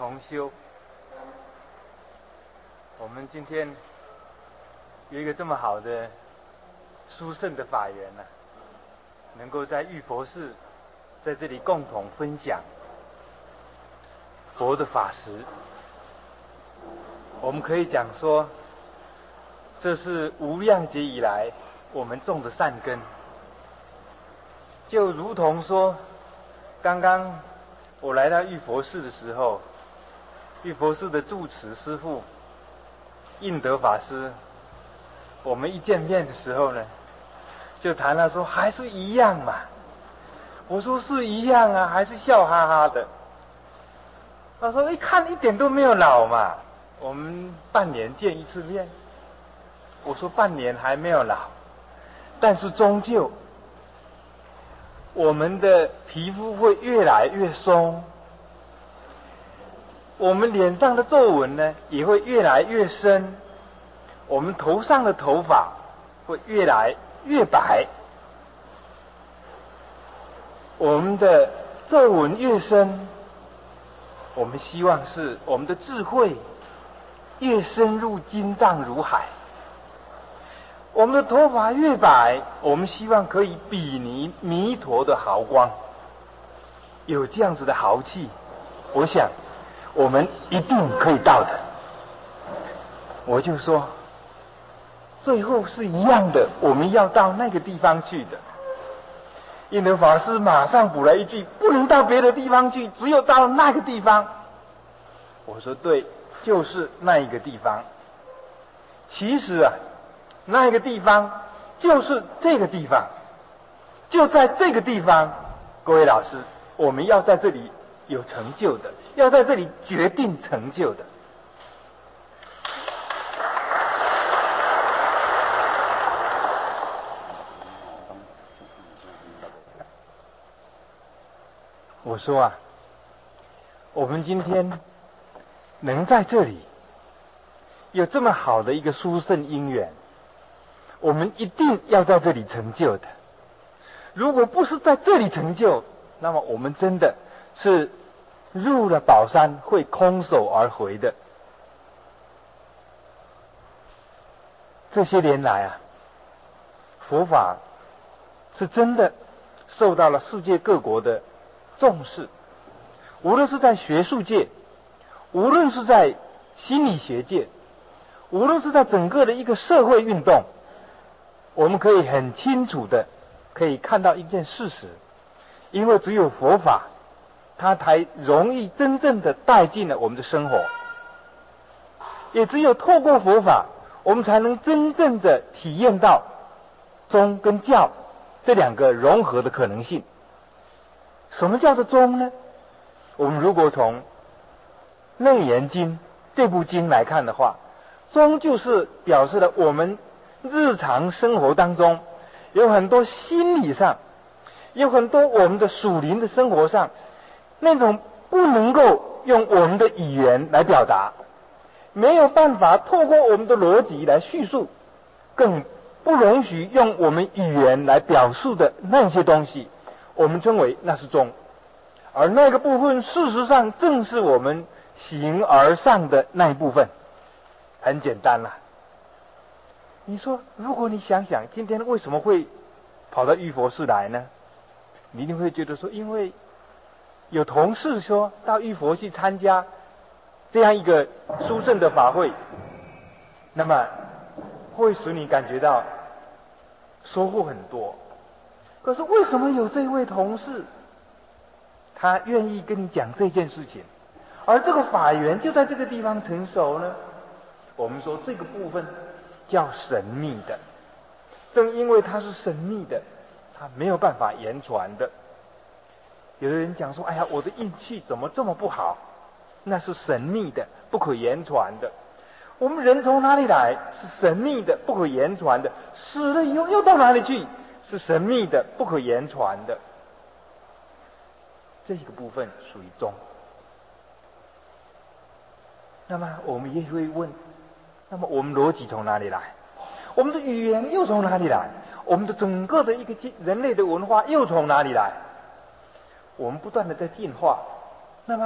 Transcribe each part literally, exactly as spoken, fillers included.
同修，我们今天有一个这么好的殊胜的法缘呢、啊，能够在玉佛寺在这里共同分享佛的法识。我们可以讲说，这是无量劫以来我们种的善根，就如同说，刚刚我来到玉佛寺的时候，玉佛寺的住持师父印德法师，我们一见面的时候呢，就谈到说还是一样嘛。我说是一样啊，还是笑哈哈的。他说一看一点都没有老嘛。我们半年见一次面，我说半年还没有老，但是终究我们的皮肤会越来越松，我们脸上的皱纹呢也会越来越深，我们头上的头发会越来越白。我们的皱纹越深，我们希望是我们的智慧越深入经藏如海。我们的头发越白，我们希望可以比拟弥陀的毫光。有这样子的豪气，我想我们一定可以到的。我就说最后是一样的，我们要到那个地方去的。印德法师马上补了一句，不能到别的地方去，只有到那个地方。我说对，就是那一个地方。其实啊，那一个地方就是这个地方，就在这个地方，各位老师，我们要在这里有成就的，要在这里决定成就的。我说啊，我们今天能在这里有这么好的一个殊胜因缘，我们一定要在这里成就的。如果不是在这里成就，那么我们真的是入了宝山会空手而回的。这些年来啊，佛法是真的受到了世界各国的重视，无论是在学术界，无论是在心理学界，无论是在整个的一个社会运动，我们可以很清楚的可以看到一件事实，因为只有佛法，它才容易真正的带进了我们的生活，也只有透过佛法，我们才能真正的体验到宗跟教这两个融合的可能性。什么叫做宗呢？我们如果从《楞严经》这部经来看的话，宗就是表示了我们日常生活当中有很多心理上，有很多我们的属灵的生活上，那种不能够用我们的语言来表达，没有办法透过我们的逻辑来叙述，更不容许用我们语言来表述的那些东西，我们称为那是宗。而那个部分事实上正是我们形而上的那一部分。很简单啦，你说如果你想想今天为什么会跑到玉佛寺来呢？你一定会觉得说，因为有同事说到玉佛去参加这样一个殊胜的法会，那么会使你感觉到收获很多。可是为什么有这位同事他愿意跟你讲这件事情，而这个法缘就在这个地方成熟呢？我们说这个部分叫神秘的，正因为它是神秘的，它没有办法言传的。有的人讲说，哎呀，我的运气怎么这么不好？那是神秘的，不可言传的。我们人从哪里来？是神秘的，不可言传的。死了以后又到哪里去？是神秘的，不可言传的。这个部分属于宗。那么我们也会问，那么我们逻辑从哪里来？我们的语言又从哪里来？我们的整个的一个人类的文化又从哪里来？我们不断的在进化，那么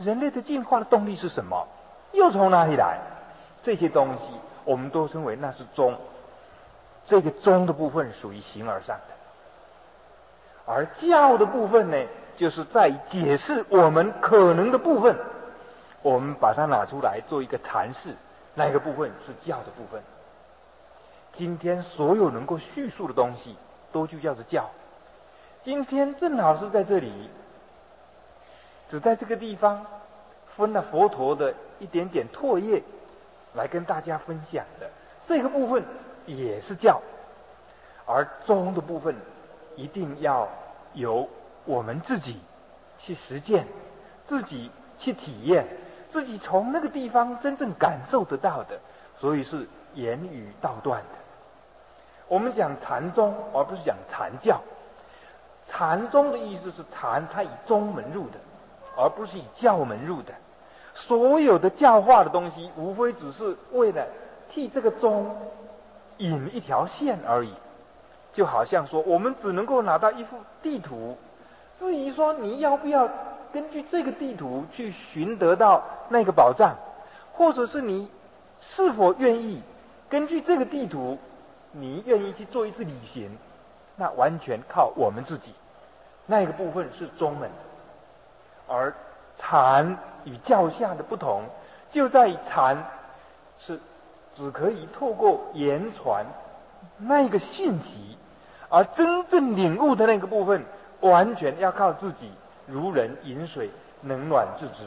人类的进化的动力是什么？又从哪里来？这些东西我们都称为那是宗。这个宗的部分属于形而上的，而教的部分呢，就是在解释我们可能的部分，我们把它拿出来做一个阐释，那个部分是教的部分。今天所有能够叙述的东西都就叫做教。今天正好是在这里，只在这个地方分了佛陀的一点点唾液来跟大家分享的这个部分也是教，而宗的部分一定要由我们自己去实践，自己去体验，自己从那个地方真正感受得到的，所以是言语道断的。我们讲禅宗，而不是讲禅教。禅宗的意思是禅，它以宗门入的，而不是以教门入的。所有的教化的东西，无非只是为了替这个宗引一条线而已。就好像说，我们只能够拿到一幅地图，至于说你要不要根据这个地图去寻得到那个宝藏，或者是你是否愿意根据这个地图，你愿意去做一次旅行，那完全靠我们自己。那个部分是宗门，而禅与教下的不同，就在于禅是只可以透过言传那个信息，而真正领悟的那个部分，完全要靠自己，如人饮水，冷暖自知。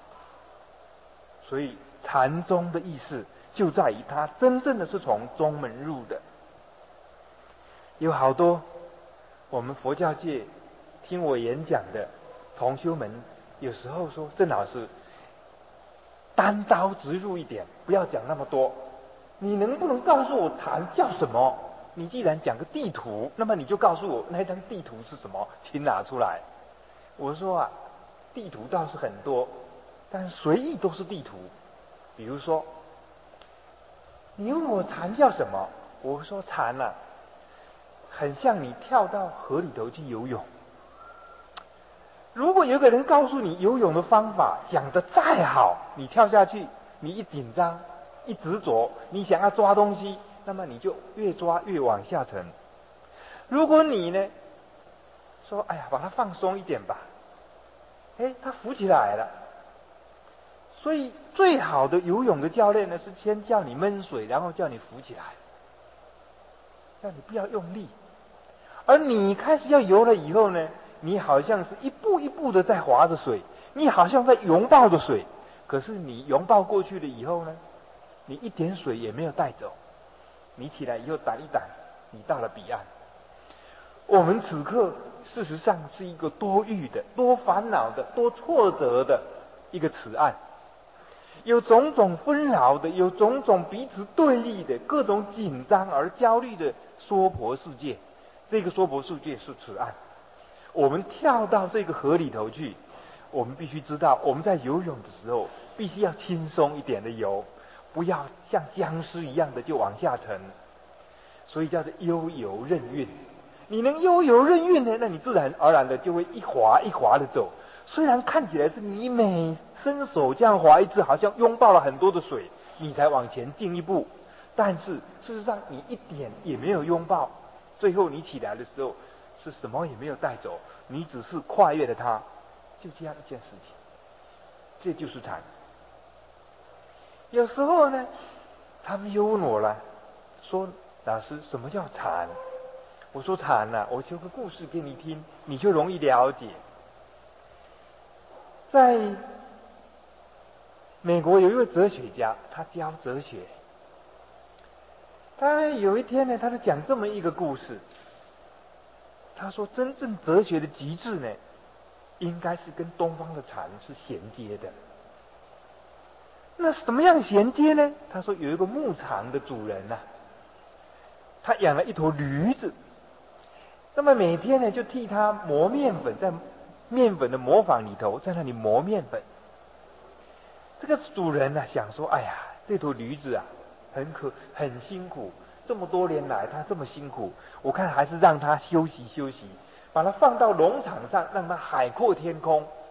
所以禅宗的意思就在于它真正的是从宗门入的。有好多我们佛教界听我演讲的同修们，有时候说郑老师单刀直入一点，不要讲那么多，你能不能告诉我禅叫什么？你既然讲个地图，那么你就告诉我那张地图是什么，请拿出来。我说啊，地图倒是很多，但随意都是地图。比如说你问我禅叫什么，我说禅啊，很像你跳到河里头去游泳。如果有个人告诉你游泳的方法，讲得再好，你跳下去，你一紧张一执着，你想要抓东西，那么你就越抓越往下沉。如果你呢说哎呀把它放松一点吧，哎，它浮起来了。所以最好的游泳的教练呢，是先叫你闷水，然后叫你浮起来，让你不要用力。而你开始要游了以后呢，你好像是一步一步的在划着水，你好像在拥抱着水，可是你拥抱过去了以后呢，你一点水也没有带走，你起来以后掸一掸，你到了彼岸。我们此刻事实上是一个多欲的、多烦恼的、多挫折的一个此岸，有种种纷扰的，有种种彼此对立的，各种紧张而焦虑的娑婆世界。这个娑婆世界是此岸，我们跳到这个河里头去，我们必须知道，我们在游泳的时候必须要轻松一点的游，不要像僵尸一样的就往下沉，所以叫做悠游任运。你能悠游任运呢，那你自然而然的就会一滑一滑的走。虽然看起来是你每伸手这样滑一次，好像拥抱了很多的水，你才往前进一步，但是事实上你一点也没有拥抱，最后你起来的时候是什么也没有带走，你只是跨越了它，就这样一件事情。这就是禅。有时候呢他们又问我了，说老师什么叫禅？我说禅啊，我讲个故事给你听，你就容易了解。在美国有一位哲学家，他教哲学，他有一天呢，他就讲这么一个故事。他说真正哲学的极致呢，应该是跟东方的禅是衔接的。那什么样衔接呢？他说有一个牧场的主人啊，他养了一头驴子，那么每天呢就替他磨面粉，在面粉的磨坊里头在那里磨面粉。这个主人呢、啊、想说，哎呀，这头驴子啊很可很辛苦，这么多年来他这么辛苦，我看还是让他休息休息，把它放到农场上，让它海阔天空。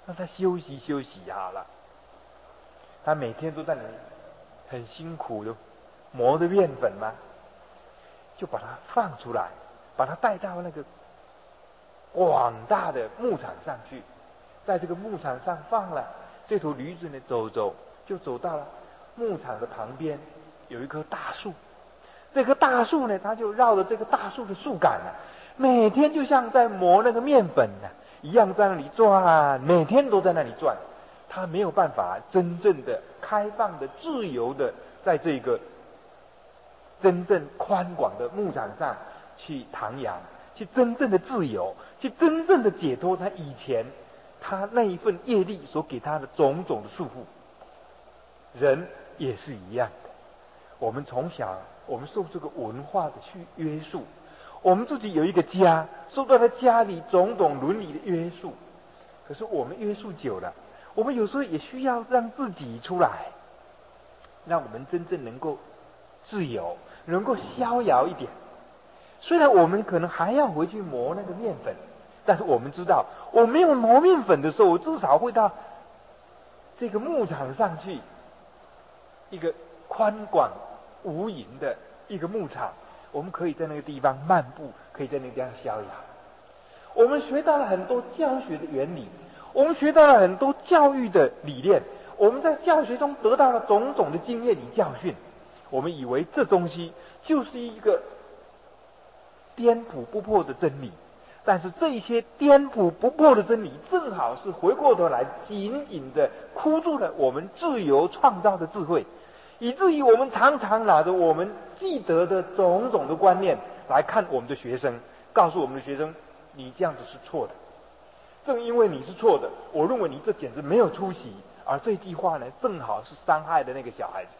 让他休息休息好了。他每天都在那里很辛苦的磨的面粉嘛，就把它放出来，把它带到那个广大的牧场上去，在这个牧场上放了。这头驴子呢，走走就走到了牧场的旁边，有一棵大树。这棵大树呢，它就绕着这个大树的树干啊，每天就像在磨那个面粉啊一样，在那里转，每天都在那里转。它没有办法真正的开放的、自由的，在这个真正宽广的牧场上去徜徉，去真正的自由，去真正的解脱他以前他那一份业力所给他的种种的束缚。人也是一样的，我们从小我们受这个文化的去约束，我们自己有一个家，受到了家里种种伦理的约束。可是我们约束久了，我们有时候也需要让自己出来，让我们真正能够自由，能够逍遥一点。虽然我们可能还要回去磨那个面粉，但是我们知道，我没有磨面粉的时候，我至少会到这个牧场上去，一个宽广无垠的一个牧场，我们可以在那个地方漫步，可以在那个地方逍遥。我们学到了很多教学的原理，我们学到了很多教育的理念，我们在教学中得到了种种的经验与教训。我们以为这东西就是一个颠扑不破的真理，但是这些颠扑不破的真理，正好是回过头来紧紧的箍住了我们自由创造的智慧，以至于我们常常拿着我们记得的种种的观念来看我们的学生，告诉我们的学生，你这样子是错的。正因为你是错的，我认为你这简直没有出息。而这句话呢，正好是伤害的那个小孩子。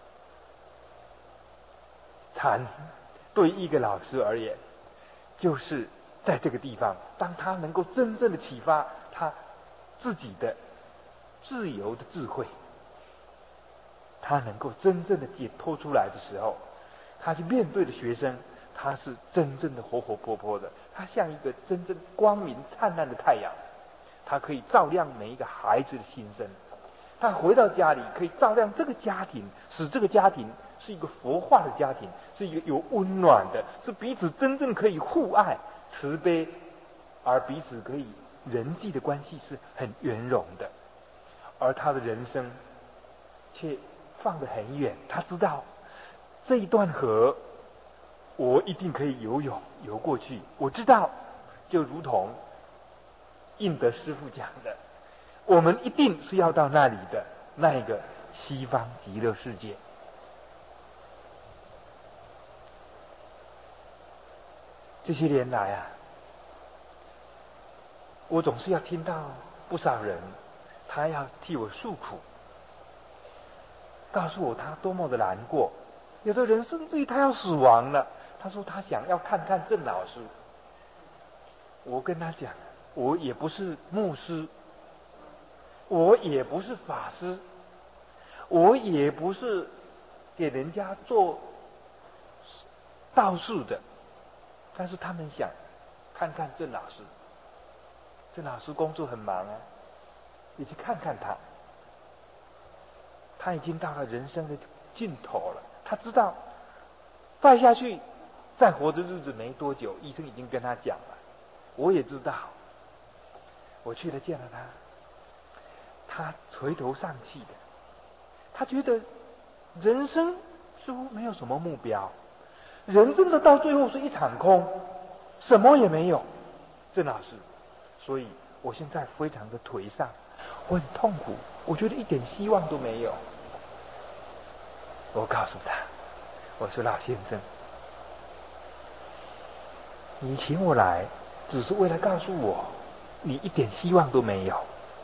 禅对一个老师而言，就是在这个地方，当他能够真正的启发他自己的自由的智慧，他能够真正的解脱出来的时候，他去面对的学生，他是真正的活活泼泼的，他像一个真正光明灿烂的太阳，他可以照亮每一个孩子的心声。他回到家里可以照亮这个家庭，使这个家庭是一个佛化的家庭，是一个有温暖的，是彼此真正可以互爱慈悲，而彼此可以人际的关系是很圆融的。而他的人生却放得很远，他知道这一段河我一定可以游泳游过去。我知道，就如同印德师父讲的，我们一定是要到那里的，那一个西方极乐世界。这些年来啊，我总是要听到不少人，他要替我诉苦，告诉我他多么的难过。有的人甚至于他要死亡了，他说他想要看看郑老师。我跟他讲，我也不是牧师，我也不是法师，我也不是给人家做道士的，但是他们想看看郑老师。郑老师工作很忙啊，你去看看他，他已经到了人生的尽头了。他知道再下去再活的日子没多久，医生已经跟他讲了。我也知道，我去了见了他，他垂头丧气的，他觉得人生似乎没有什么目标，人真的到最后是一场空，什么也没有。郑老师，所以我现在非常的颓丧，我很痛苦，我觉得一点希望都没有。我告诉他，我说老先生，你请我来只是为了告诉我你一点希望都没有。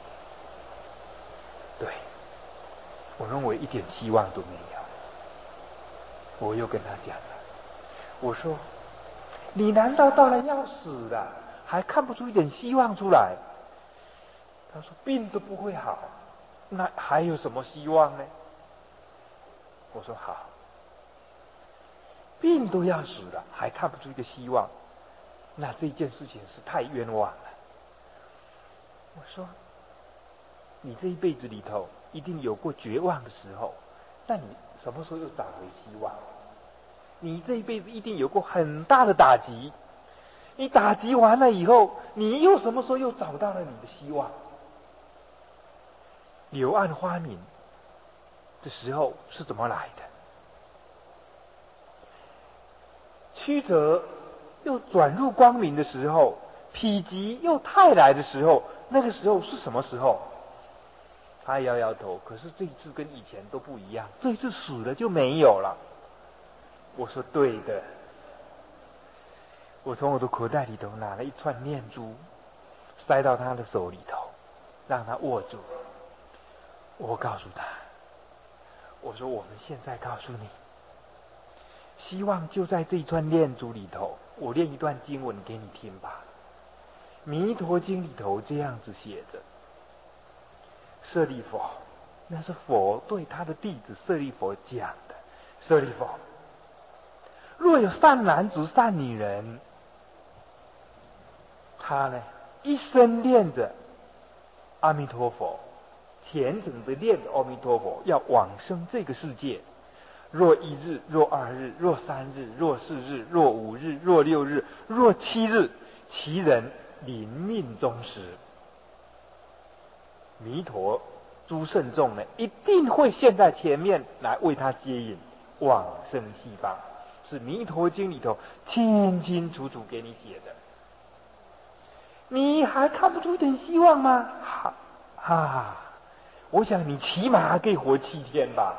对，我认为一点希望都没有。我又跟他讲了，我说你难道到了要死了还看不出一点希望出来？他说病都不会好，那还有什么希望呢？我说好，病都要死了还看不出一个希望，那这件事情是太冤枉了。我说你这一辈子里头一定有过绝望的时候，但你什么时候又找回希望？你这一辈子一定有过很大的打击，你打击完了以后，你又什么时候又找到了你的希望？柳暗花明的时候是怎么来的？曲折又转入光明的时候，否极又泰来的时候，那个时候是什么时候？他摇摇头，可是这一次跟以前都不一样，这一次死了就没有了。我说对的。我从我的口袋里头拿了一串念珠，塞到他的手里头，让他握住。我告诉他，我说我们现在告诉你，希望就在这一串念珠里头。我念一段经文给你听吧。弥陀经里头这样子写着：舍利弗，那是佛对他的弟子舍利弗讲的。舍利弗，若有善男子善女人，他呢一生念着阿弥陀佛，虔诚的念着阿弥陀佛，要往生这个世界。若一日，若二日，若三日，若四日，若五日，若六日，若七日，其人临命终时，弥陀诸圣众呢，一定会现在前面来为他接引往生西方。是弥陀经里头清清楚楚给你写的。你还看不出一点希望吗？哈啊！我想你起码还可以活七天吧。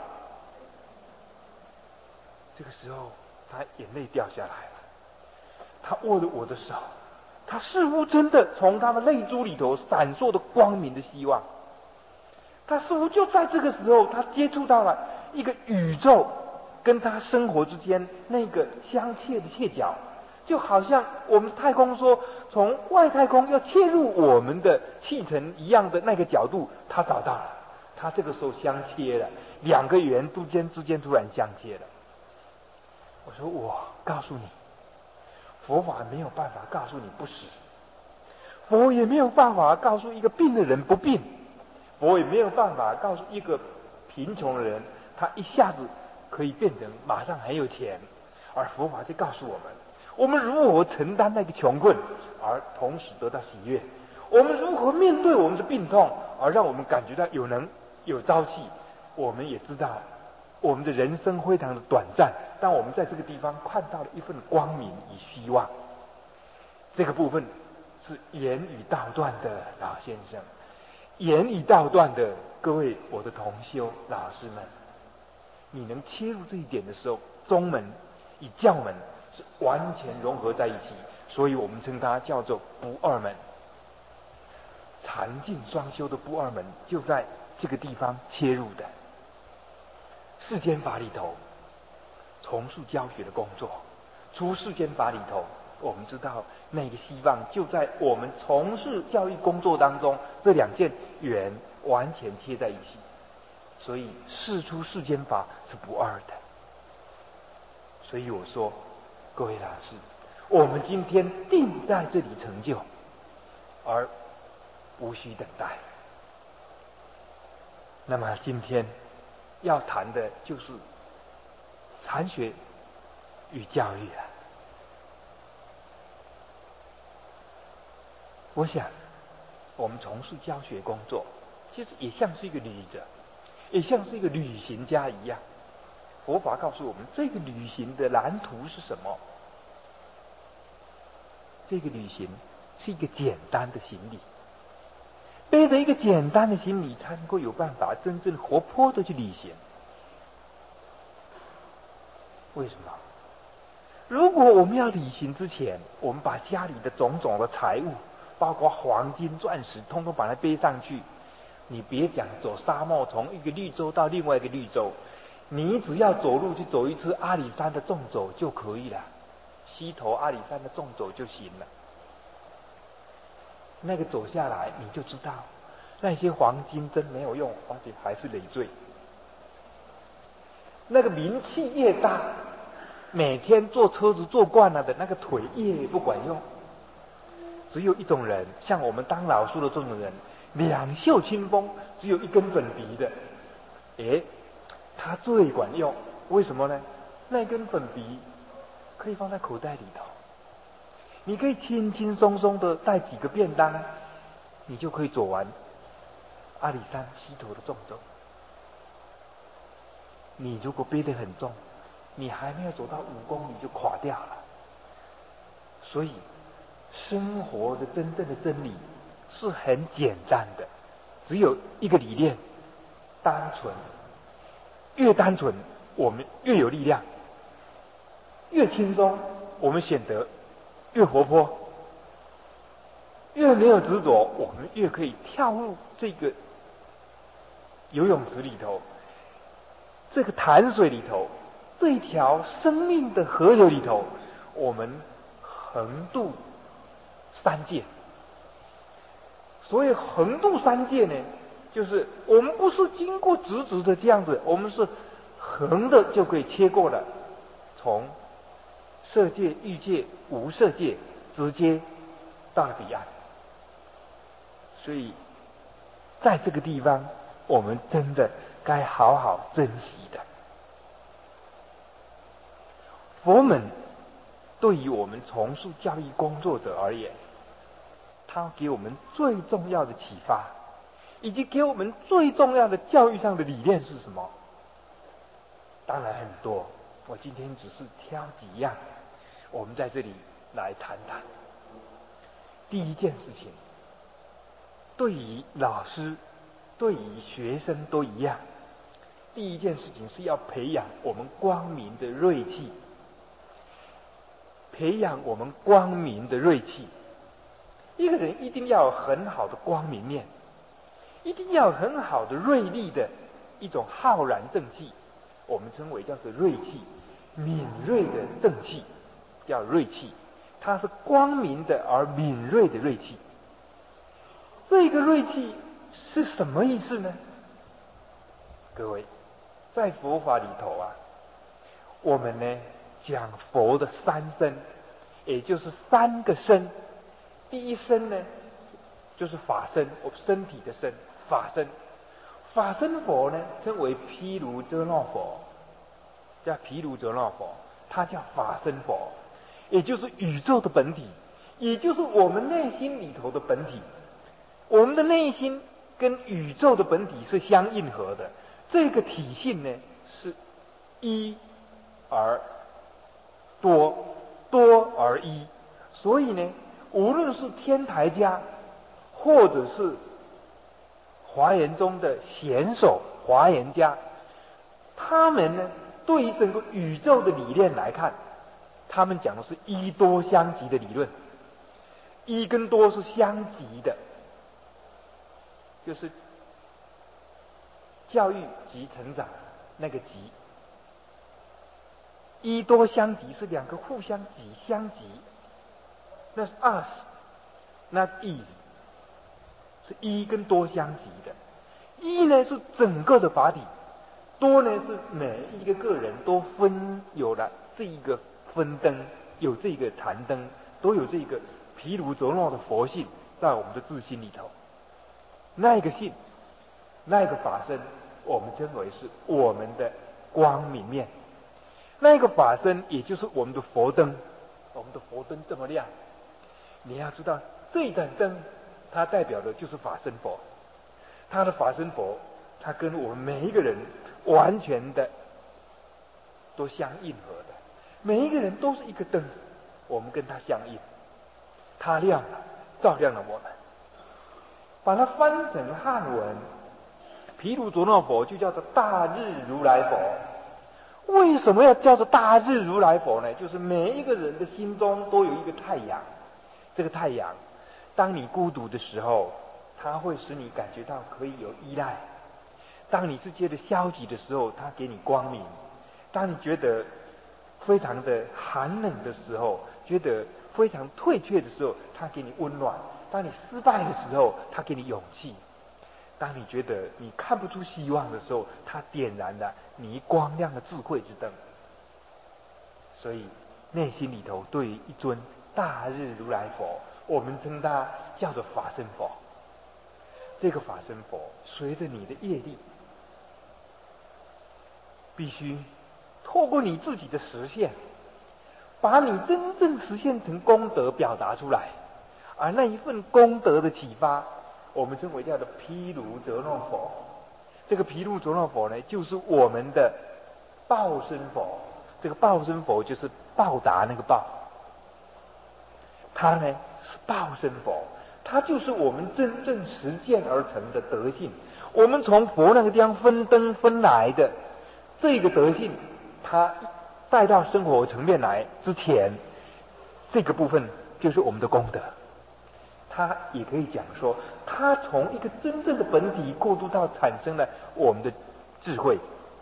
这个时候，他眼泪掉下来了。他握着我的手，他似乎真的从他的泪珠里头闪烁的光明的希望。他似乎就在这个时候，他接触到了一个宇宙跟他生活之间那个相切的切角，就好像我们太空说从外太空要切入我们的气层一样的那个角度，他找到了。他这个时候相切了，两个圆之间之间突然相切了。我说我告诉你，佛法没有办法告诉你不死，佛也没有办法告诉一个病的人不病，佛也没有办法告诉一个贫穷的人他一下子可以变成马上很有钱，而佛法就告诉我们，我们如何承担那个穷困而同时得到喜悦，我们如何面对我们的病痛而让我们感觉到有能有朝气。我们也知道我们的人生非常的短暂，但我们在这个地方看到了一份光明与希望。这个部分是言语道断的老先生，言语道断的各位我的同修老师们，你能切入这一点的时候，宗门与教门是完全融合在一起，所以我们称它叫做不二门。禅净双修的不二门就在这个地方切入的。世间法里头从事教学的工作，出世间法里头，我们知道那个希望就在我们从事教育工作当中，这两件缘完全贴在一起，所以事出世间法是不二的。所以我说，各位老师，我们今天定在这里成就，而无需等待。那么今天要谈的就是禅学与教育了。我想我们从事教学工作，其实也像是一个旅者，也像是一个旅行家一样。佛法告诉我们，这个旅行的蓝图是什么？这个旅行是一个简单的行李，背着一个简单的行李，才能够有办法真正活泼的去旅行。为什么？如果我们要旅行之前，我们把家里的种种的财物，包括黄金钻石，通通把它背上去，你别讲走沙漠，从一个绿洲到另外一个绿洲，你只要走路去走一次阿里山的纵走就可以了，西头阿里山的纵走就行了。那个走下来，你就知道那些黄金真没有用，而且还是累赘。那个名气越大，每天坐车子坐惯了的那个腿越不管用。只有一种人，像我们当老师的这种人， 两袖清风，只有一根粉笔的，诶，它最管用。为什么呢？那根粉笔可以放在口袋里头，你可以轻轻松松的带几个便当，你就可以走完阿里山溪头的纵走。你如果背得很重，你还没有走到五公里就垮掉了。所以生活的真正的真理是很简单的，只有一个理念：单纯。越单纯，我们越有力量；越轻松，我们显得越活泼；越没有执着，我们越可以跳入这个游泳池里头，这个潭水里头，这一条生命的河流里头，我们横渡三界。所以横渡三界呢，就是我们不是经过直直的这样子，我们是横的就可以切过了，从色界、欲界、无色界直接到了彼岸。所以在这个地方，我们真的该好好珍惜的。佛门对于我们从事教育工作者而言，它给我们最重要的启发，以及给我们最重要的教育上的理念是什么？当然很多，我今天只是挑几样，我们在这里来谈谈。第一件事情，对于老师、对于学生都一样，第一件事情是要培养我们光明的锐气，培养我们光明的锐气。一个人一定要有很好的光明面，一定要有很好的锐利的一种浩然正气，我们称为叫做锐气，敏锐的正气叫锐气，它是光明的而敏锐的锐气。这个锐气是什么意思呢？各位，在佛法里头啊，我们呢讲佛的三身，也就是三个身。第一身呢，就是法身，我身体的身，法身。法身佛呢，称为毗卢遮那佛，叫毗卢遮那佛，它叫法身佛，也就是宇宙的本体，也就是我们内心里头的本体。我们的内心跟宇宙的本体是相应合的，这个体性呢是一而多，多而一，所以呢，无论是天台家，或者是华严中的贤手华严家，他们呢对于整个宇宙的理念来看，他们讲的是一多相即的理论，一跟多是相即的，就是教育及成长那个即，一多相即是两个互相即相即，那是二十，那一是一跟多相即的。一呢是整个的法体，多呢是每一个个人都分有了这一个分灯，有这个禅灯，都有这个毗卢遮那的佛性在我们的自心里头。那一个性，那一个法身，我们称为是我们的光明面。那个法身也就是我们的佛灯，我们的佛灯这么亮，你要知道这一盏灯它代表的就是法身佛，他的法身佛他跟我们每一个人完全的都相应合的，每一个人都是一个灯，我们跟他相应，他亮了，照亮了我们。把它翻成汉文，毗卢遮那佛就叫做大日如来佛。为什么要叫做大日如来佛呢？就是每一个人的心中都有一个太阳，这个太阳当你孤独的时候，它会使你感觉到可以有依赖；当你是觉得消极的时候，它给你光明；当你觉得非常的寒冷的时候，觉得非常退却的时候，它给你温暖；当你失败的时候，它给你勇气；当你觉得你看不出希望的时候，它点燃了你光亮的智慧之灯。所以内心里头对于一尊大日如来佛，我们称它叫做法身佛。 这个法身佛随着你的业力，必须透过你自己的实现，把你真正实现成功德表达出来，而那一份功德的启发，我们称为叫做毗卢遮那佛。这个毗卢遮那佛呢，就是我们的报身佛。这个报身佛就是报答那个报，他呢是报身佛，他就是我们真正实践而成的德性。我们从佛那个地方分灯分来的这个德性，他带到生活层面来之前，这个部分就是我们的功德。他也可以讲说，他从一个真正的本体过渡到产生了我们的智慧。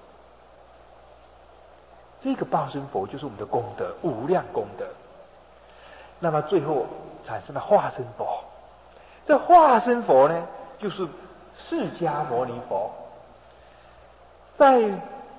这个报身佛就是我们的功德，无量功德。那么最后产生了化身佛，这化身佛呢，就是释迦牟尼佛。在《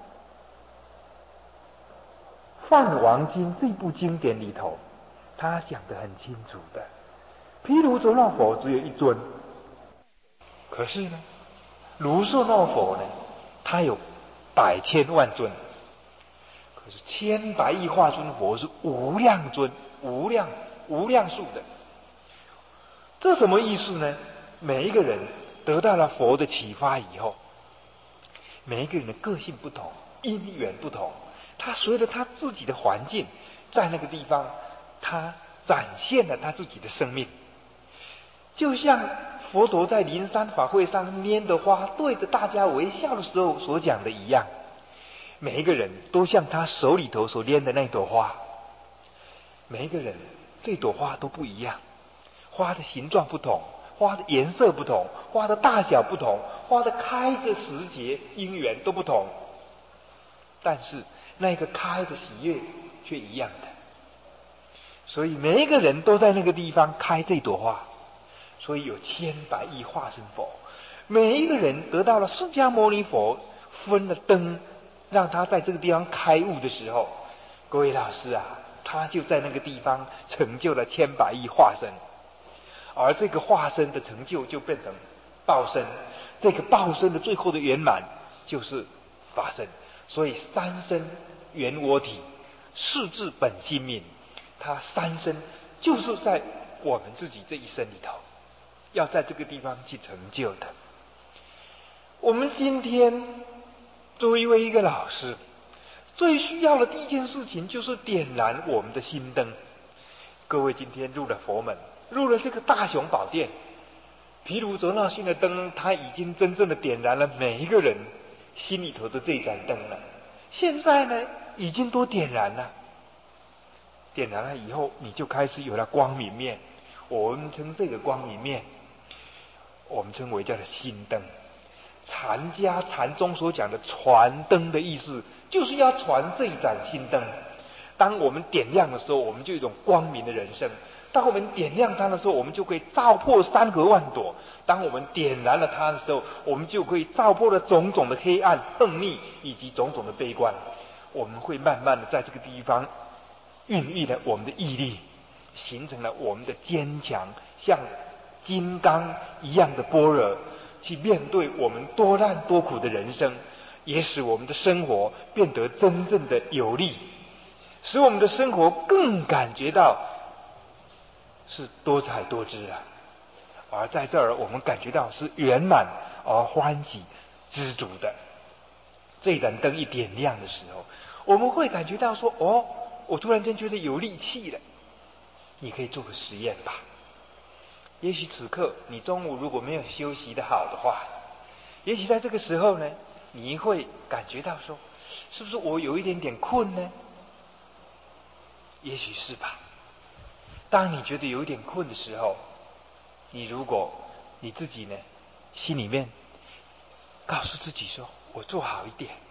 梵王经》这部经典里头，他讲得很清楚的，毗卢遮那佛只有一尊，可是呢，卢舍那佛呢，他有百千万尊。可是千百亿化身佛是无量尊，无量无量数的。这什么意思呢？每一个人得到了佛的启发以后，每一个人的个性不同，因缘不同，他随着他自己的环境，在那个地方，他展现了他自己的生命。就像佛陀在灵山法会上拈的花，对着大家微笑的时候所讲的一样。每一个人都像他手里头所拈的那朵花，每一个人这朵花都不一样，花的形状不同，花的颜色不同，花的大小不同，花的开的时节因缘都不同，但是那个开的喜悦却一样的。所以每一个人都在那个地方开这朵花，所以有千百亿化身佛。每一个人得到了释迦牟尼佛分了灯，让他在这个地方开悟的时候，各位老师啊，他就在那个地方成就了千百亿化身，而这个化身的成就就变成报身，这个报身的最后的圆满就是法身。所以三身圆我体，四智本心明，他三身就是在我们自己这一生里头，要在这个地方去成就的。我们今天作为一个老师，最需要的第一件事情就是点燃我们的心灯。各位今天入了佛门，入了这个大雄宝殿，毗卢遮那性的灯，它已经真正的点燃了每一个人心里头的这盏灯了。现在呢，已经都点燃了，点燃了以后，你就开始有了光明面。我们称这个光明面，我们称为叫做心灯。禅家禅宗所讲的传灯的意思，就是要传这一盏心灯。当我们点亮的时候，我们就有一种光明的人生；当我们点亮它的时候，我们就可以照破山河万朵；当我们点燃了它的时候，我们就可以照破了种种的黑暗、横逆以及种种的悲观。我们会慢慢的在这个地方孕育了我们的毅力，形成了我们的坚强，像金刚一样的般若，去面对我们多难多苦的人生，也使我们的生活变得真正的有力，使我们的生活更感觉到是多彩多姿啊。而在这儿我们感觉到是圆满而欢喜知足的。这盏灯一点亮的时候，我们会感觉到说，哦，我突然间觉得有力气了。你可以做个实验吧。也许此刻你中午如果没有休息的好的话，也许在这个时候呢，你会感觉到说，是不是我有一点点困呢？也许是吧。当你觉得有一点困的时候，你如果你自己呢，心里面告诉自己说，我做好一点，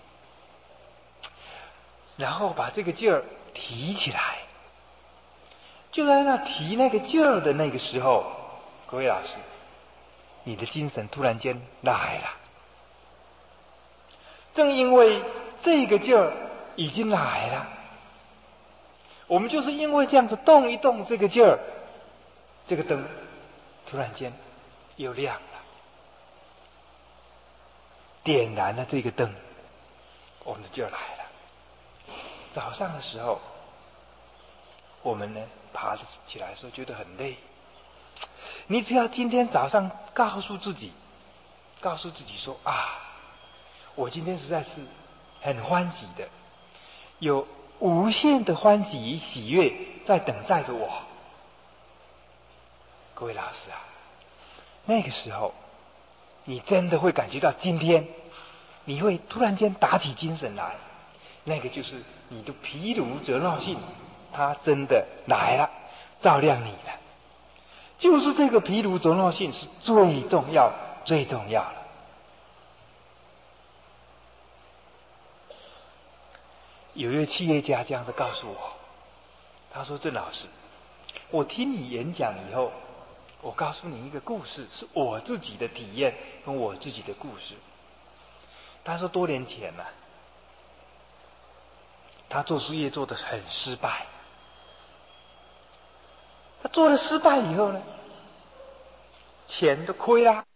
然后把这个劲儿提起来。就在那提那个劲儿的那个时候，各位老师，你的精神突然间来了。正因为这个劲儿已经来了，我们就是因为这样子动一动这个劲儿，这个灯突然间又亮了。 点燃了这个灯，我们就来了。早上的时候，我们呢爬起来的时候觉得很累，你只要今天早上告诉自己，告诉自己说啊，我今天实在是很欢喜的，有无限的欢喜与喜悦在等待着我。各位老师啊，那个时候你真的会感觉到今天你会突然间打起精神来，那个就是你的毗卢遮那性，它真的来了，照亮你了。就是这个毗卢遮那性是最重要最重要了。有一位企业家这样子告诉我，他说：郑老师，我听你演讲以后，我告诉你一个故事，是我自己的体验跟我自己的故事。他说多年前呢、啊，他做事业做得很失败，他做了失败以后呢，钱都亏了。